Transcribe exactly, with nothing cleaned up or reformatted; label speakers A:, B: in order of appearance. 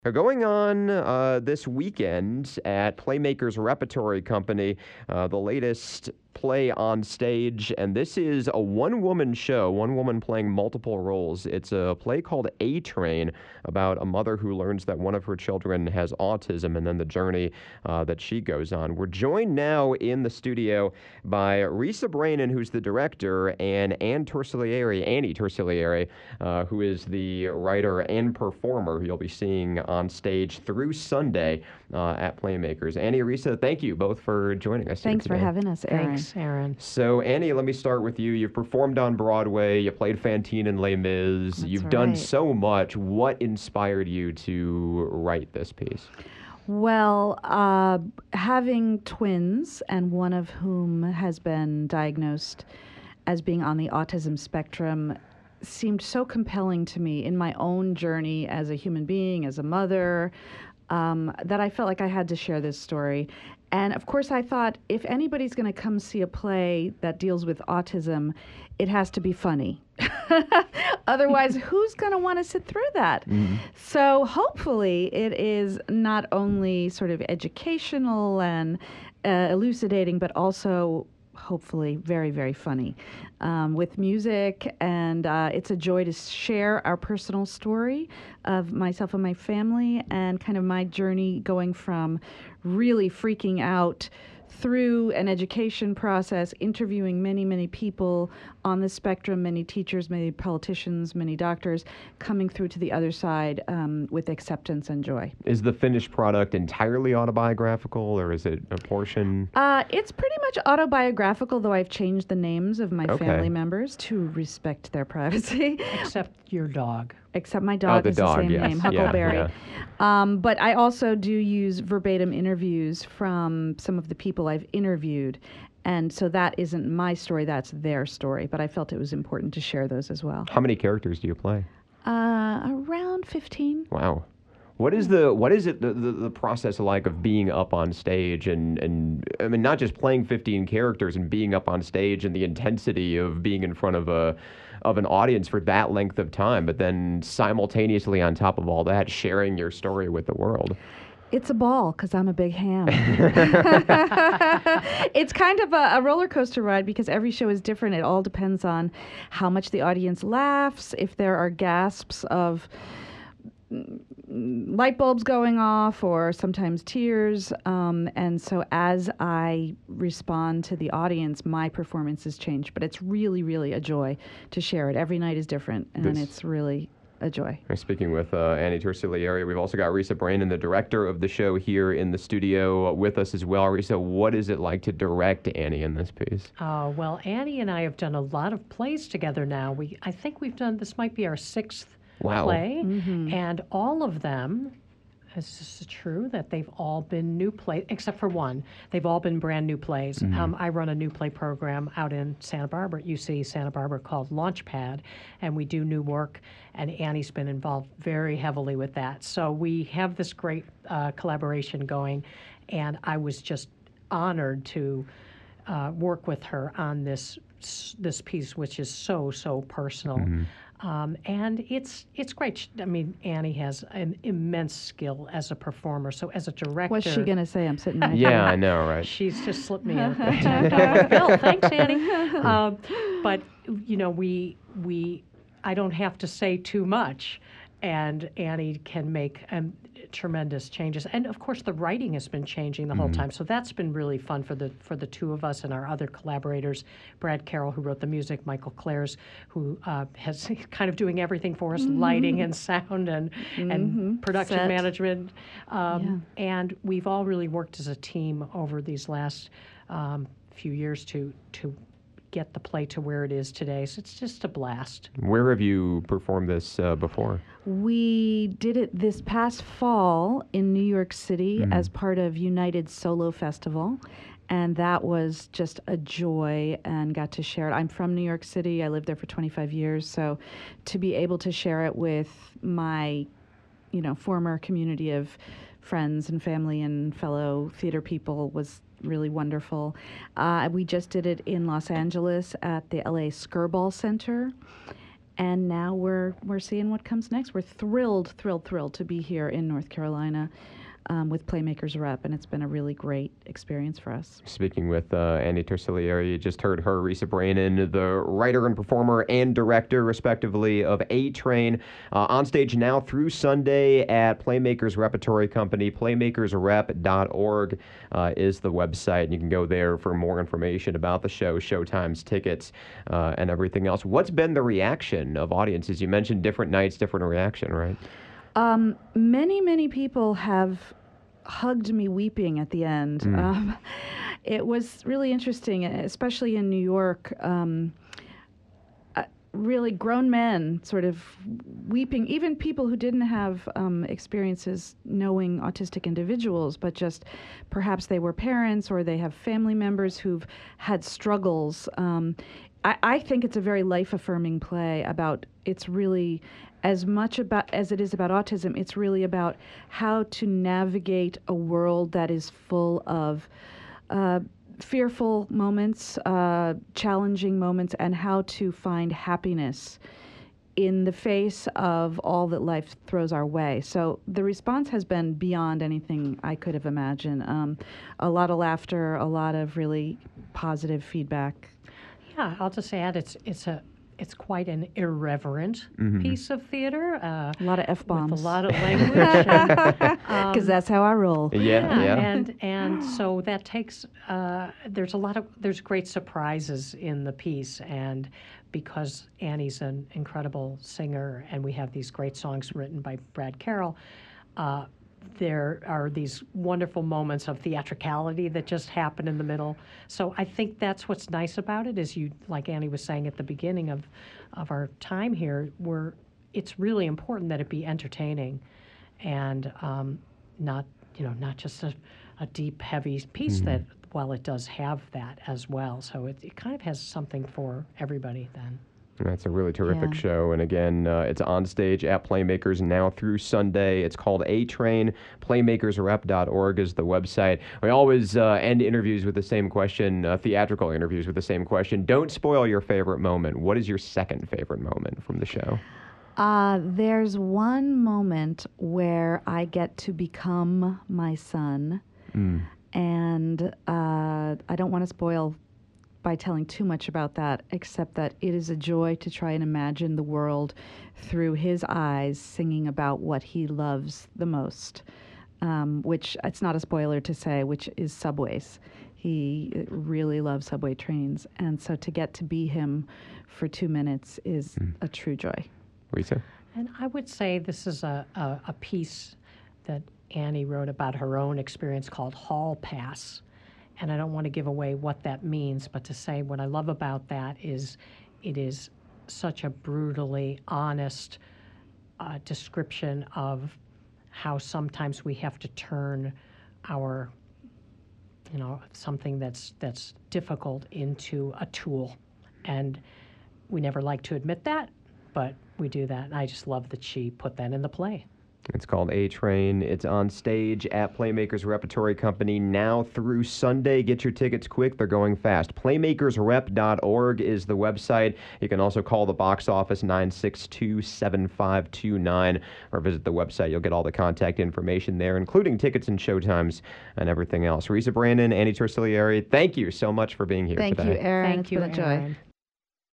A: Are going on uh, this weekend at Playmakers Repertory Company, uh, the latest play on stage, and this is a one-woman show, one woman playing multiple roles. It's a play called A Train, about a mother who learns that one of her children has autism and then the journey uh, that she goes on. We're joined now in the studio by Risa Brainin, who's the director, and Anne Torsiglieri, Annie Torsiglieri, uh, who is the writer and performer who you'll be seeing on stage through Sunday uh, at Playmakers. Annie, Risa, thank you both for joining us
B: Thanks
A: here
B: for
A: today.
B: having us, Aaron.
C: Thanks, Aaron.
A: So, Annie, let me start with you. You've performed on Broadway. You played Fantine in Les Mis.
B: That's
A: You've done
B: right.
A: so much. What inspired you to write this piece?
B: Well, uh, having twins, and one of whom has been diagnosed as being on the autism spectrum, seemed so compelling to me in my own journey as a human being, as a mother, um, that I felt like I had to share this story. And of course, I thought if anybody's going to come see a play that deals with autism, it has to be funny. Otherwise, who's going to want to sit through that?
A: Mm-hmm.
B: So hopefully, it is not only sort of educational and uh, elucidating, but also hopefully very, very funny um, with music. And uh, it's a joy to share our personal story of myself and my family and kind of my journey going from really freaking out through an education process, interviewing many, many people on the spectrum, many teachers, many politicians, many doctors, coming through to the other side um, with acceptance and joy.
A: Is the finished product entirely autobiographical, or is it a portion?
B: Uh, it's pretty much autobiographical, though I've changed the names of my
A: Okay.
B: family members to respect their privacy.
C: Except your dog.
B: Except my dog
A: the
B: is
A: dog,
B: the same
A: yes.
B: name,
A: Yeah,
B: Huckleberry.
A: yeah.
B: Um, but I also do use verbatim interviews from some of the people I've interviewed. And so that isn't my story, that's their story. But I felt it was important to share those as well.
A: How many characters do you play?
B: Uh, around fifteen.
A: Wow. What is the what is it the, the, the process like of being up on stage and, and I mean not just playing fifteen characters and being up on stage and the intensity of being in front of a of an audience for that length of time, but then simultaneously on top of all that sharing your story with the world?
B: It's a ball because I'm a big ham. It's kind of a, a roller coaster ride because every show is different. It all depends on how much the audience laughs, if there are gasps of light bulbs going off or sometimes tears. Um, and so as I respond to the audience, my performances change. But it's really, really a joy to share it. Every night is different, and
A: This-
B: it's really a joy.
A: We're speaking with uh, Annie Torsiglieri. We've also got Risa Brainin, the director of the show, here in the studio uh, with us as well. Risa, what is it like to direct Annie in this piece?
C: Uh, well, Annie and I have done a lot of plays together now. We, I think we've done, this might be our sixth
A: Wow.
C: play.
B: Mm-hmm.
C: And all of them, is this true that they've all been new plays, except for one. They've all been brand new plays.
A: Mm-hmm.
C: Um, I run a new play program out in Santa Barbara, at U C Santa Barbara, called Launchpad, and we do new work, and Annie's been involved very heavily with that. So we have this great uh, collaboration going, and I was just honored to uh, work with her on this this piece, which is so, so personal.
A: Mm-hmm.
C: Um, and it's it's great. Sh- I mean, Annie has an immense skill as a performer. So as a director,
B: What's she going to say? I'm sitting right
A: Yeah,
B: here.
A: I know, right?
C: she's just slipped me a ten dollar bill. Thanks, Annie. Um, but you know, we we I don't have to say too much, and Annie can make um, tremendous changes. And of course, the writing has been changing the whole time. So that's been really fun for the for the two of us and our other collaborators, Brad Carroll, who wrote the music, Michael Clares, who uh, has kind of doing everything for us, lighting and sound and and production
B: Set.
C: management. Um, And we've all really worked as a team over these last um, few years to to get the play to where it is today. So it's just a blast.
A: Where have you performed this uh, before?
B: We did it this past fall in New York City as part of United Solo Festival. And that was just a joy and got to share it. I'm from New York City. I lived there for twenty-five years. So to be able to share it with my, you know, former community of friends and family and fellow theater people was really wonderful. Uh, we just did it in Los Angeles at the L A Skirball Center. and now we're we're seeing what comes next. We're thrilled, thrilled, thrilled to be here in North Carolina um, with Playmakers Rep, and it's been a really great experience for us.
A: Speaking with uh, Annie Tercilieri, you just heard her, Risa Brainin, the writer and performer and director, respectively, of A-Train, uh, on stage now through Sunday at Playmakers Repertory Company. playmakers rep dot org uh, is the website, and you can go there for more information about the show, showtimes, tickets, uh, and everything else. What's been the reaction of audiences? You mentioned different nights, different reaction, right?
B: Um, many, many people have hugged me weeping at the end.
A: Mm.
B: Um, it was really interesting, especially in New York. Um, uh, really grown men sort of weeping, even people who didn't have um, experiences knowing autistic individuals, but just perhaps they were parents or they have family members who've had struggles. Um, I, I think it's a very life-affirming play about, it's really, as much about as it is about autism, it's really about how to navigate a world that is full of uh, fearful moments, uh, challenging moments, and how to find happiness in the face of all that life throws our way. So the response has been beyond anything I could have imagined. Um, a lot of laughter, a lot of really positive feedback.
C: Yeah, I'll just add it's it's a it's quite an irreverent
A: Mm-hmm.
C: piece of theater. Uh,
B: A lot of F-bombs.
C: with a lot of language. and, um,
B: Because that's how I roll.
A: Yeah, yeah.
C: And and so that takes uh, there's a lot of there's great surprises in the piece, and because Annie's an incredible singer and we have these great songs written by Brad Carroll, uh, there are these wonderful moments of theatricality that just happen in the middle. So I think that's what's nice about it is you, like Annie was saying at the beginning of, of our time here, where it's really important that it be entertaining and um, not, you know, not just a, a deep, heavy piece
A: Mm-hmm.
C: that, while it does have that as well. So it, it kind of has something for everybody then.
A: That's a really terrific
B: Yeah.
A: show. And again, uh, it's on stage at Playmakers now through Sunday. It's called A-Train. playmakers rep dot org is the website. We always uh, end interviews with the same question, uh, theatrical interviews with the same question. Don't spoil your favorite moment. What is your second favorite moment from the show?
B: Uh, there's one moment where I get to become my son,
A: Mm.
B: and uh, I don't want to spoil by telling too much about that, except that it is a joy to try and imagine the world through his eyes, singing about what he loves the most, um, which it's not a spoiler to say, which is subways. He really loves subway trains, and so to get to be him for two minutes is
A: Mm.
B: a true joy.
A: Risa?
C: And I would say this is a, a, a piece that Annie wrote about her own experience called Hall Pass. And I don't want to give away what that means, but to say what I love about that is it is such a brutally honest uh, description of how sometimes we have to turn our, you know, something that's that's difficult into a tool. And we never like to admit that, but we do that. And I just love that she put that in the play.
A: It's called A-Train. It's on stage at Playmakers Repertory Company now through Sunday. Get your tickets quick. They're going fast. playmakers rep dot org is the website. You can also call the box office nine six two, seven five two nine or visit the website. You'll get all the contact information there, including tickets and showtimes and everything else. Risa Brainin, Annie Tercilieri, thank you so much for being here
B: Thank
A: today.
B: you, Aaron.
C: Thank
B: It's
C: you,
B: been a joy.
C: Aaron.